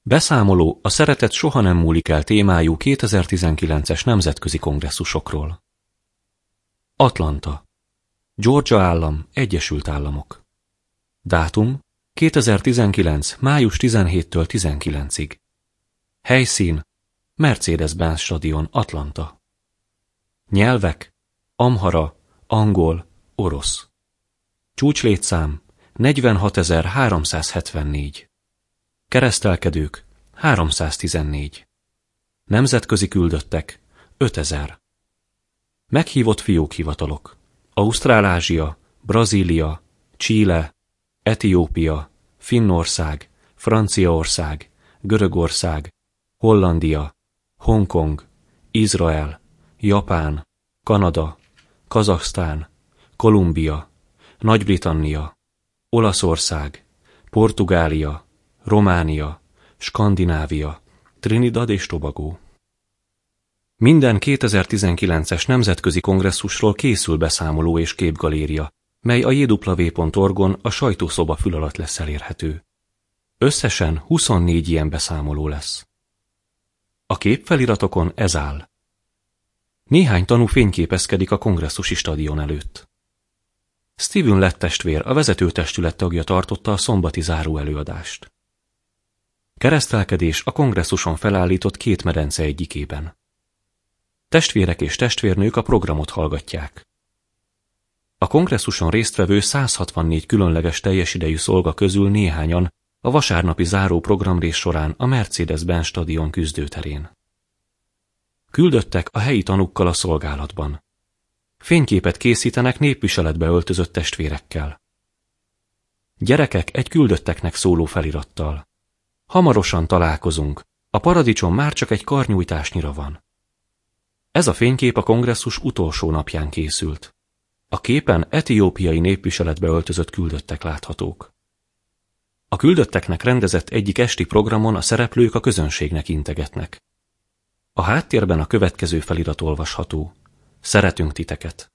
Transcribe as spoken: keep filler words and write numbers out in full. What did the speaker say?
Beszámoló a Szeretet soha nem múlik el témájú kétezer-tizenkilences nemzetközi kongresszusokról. Atlanta, Georgia állam, Egyesült Államok. Dátum kétezer-tizenkilenc. május tizenhétől tizenkilencig. Helyszín Mercedes-Benz stadion, Atlanta. Nyelvek amhara, angol, orosz. Csúcslétszám negyvenhatezer-háromszázhetvennégy. Keresztelkedők háromszáztizennégy. Nemzetközi küldöttek ötezer. Meghívott fiókhivatalok: Ausztrálázsia, Brazília, Chile, Etiópia, Finnország, Franciaország, Görögország, Hollandia, Hongkong, Izrael, Japán, Kanada, Kazahsztán, Kolumbia, Nagy-Britannia, Olaszország, Portugália, Románia, Skandinávia, Trinidad és Tobago. Minden kétezer-tizenkilences nemzetközi kongresszusról készül beszámoló és képgaléria, mely a jé dupla vé pont org-on a sajtószoba fül alatt lesz elérhető. Összesen huszonnégy ilyen beszámoló lesz. A képfeliratokon ez áll. Néhány tanú fényképezkedik a kongresszusi stadion előtt. Stephen Lett testvér, a vezetőtestület tagja tartotta a szombati záró előadást. Keresztelkedés a kongresszuson felállított két medence egyikében. Testvérek és testvérnők a programot hallgatják. A kongresszuson résztvevő száz hatvannégy különleges teljes idejű szolga közül néhányan a vasárnapi záró programrés során a Mercedes-Benz stadion küzdőterén. Küldöttek a helyi tanúkkal a szolgálatban. Fényképet készítenek népviseletbe öltözött testvérekkel. Gyerekek egy küldötteknek szóló felirattal. Hamarosan találkozunk, a paradicsom már csak egy karnyújtásnyira van. Ez a fénykép a kongresszus utolsó napján készült. A képen etiópiai népviseletbe öltözött küldöttek láthatók. A küldötteknek rendezett egyik esti programon a szereplők a közönségnek integetnek. A háttérben a következő felirat olvasható: Szeretünk titeket.